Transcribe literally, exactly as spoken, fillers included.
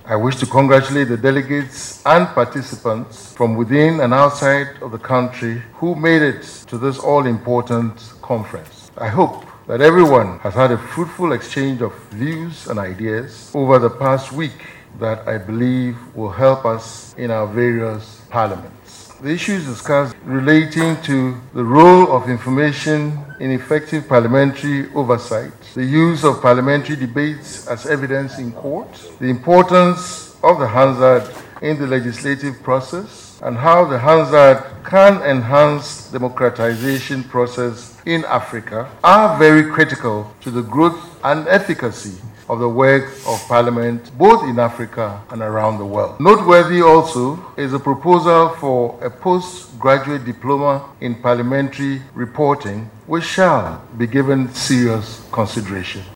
I wish to congratulate the delegates and participants from within and outside of the country who made it to this all-important conference. I hope that everyone has had a fruitful exchange of views and ideas over the past week that I believe will help us in our various parliaments. The issues discussed relating to the role of information in effective parliamentary oversight, the use of parliamentary debates as evidence in court, the importance of the Hansard in the legislative process, and how the Hansard can enhance democratization process in Africa are very critical to the growth and efficacy of the work of Parliament, both in Africa and around the world. Noteworthy also is a proposal for a postgraduate diploma in parliamentary reporting, which shall be given serious consideration.